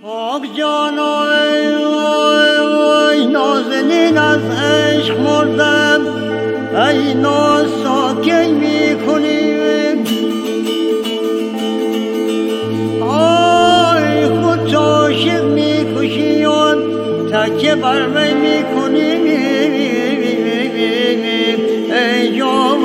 آگ جان ای نازنین از عشق مردم، ای ناز ساکی میکنی، آی خود عاشق میکشی و تکیه بر وی میکنی، ای جان